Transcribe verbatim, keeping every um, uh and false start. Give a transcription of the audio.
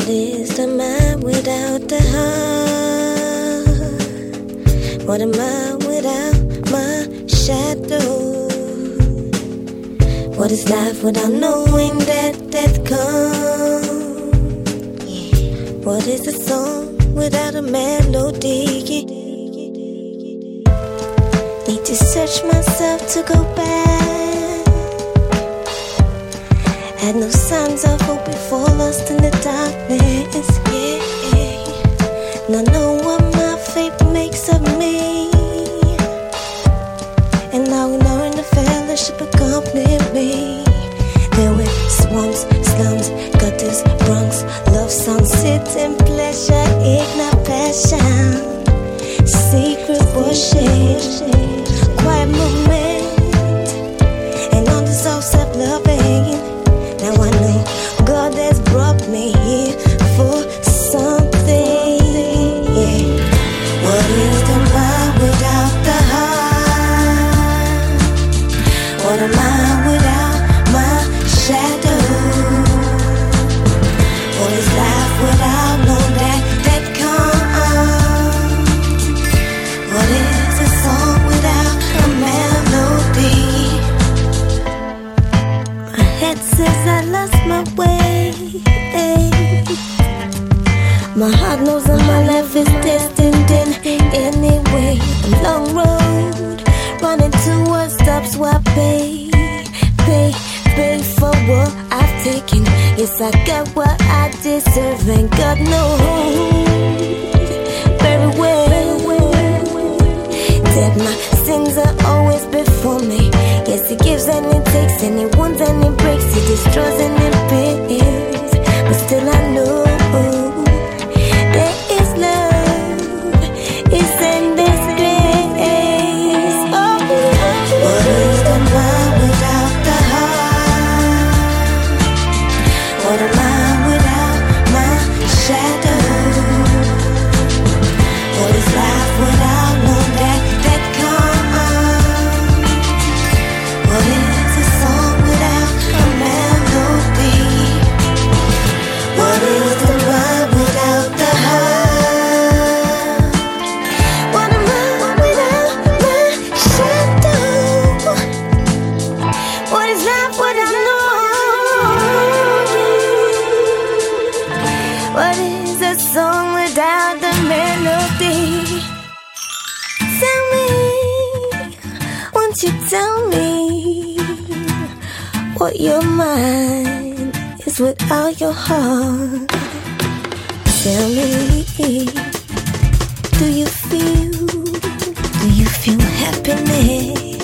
What is the mind without the heart? What am I without my shadow? What is life without knowing that death comes? What is a song without a melody? Need to search myself to go back. Had no signs of hope before, lost in the darkness. Yeah, now know what my faith makes of me, and now we know in the fellowship accompany me. There were swamps, slums, gutters, Bronx, love songs, sitting pleasure, ignite passion, secret worship, quiet movement, and undeserved self-loving. Now I know God has brought me here for something. Yeah. What is the mind without the heart? What am I without my shadow? What is life without no that that comes? What is a song without a melody? My head says I lost my way. My heart knows that my life is destined in any way. A long road, running towards stops where I pay, pay, pay for what I've taken. Yes, I got what I deserve, and God knows very well that my sins are always before me. Yes, He gives and He takes, and He wants and He breaks, He destroys and He builds. But still I know there is love, it's in this grace. Oh, what is the mind without the heart? What am I without my shadow? What is life without no that that comes? What is a song without a melody? What is the mind without the heart? What am I without my shadow? What is life without knowing? What is a song without the melody? Tell me, won't you tell me what your mind is without your heart? Tell me, do you feel, do you feel happiness?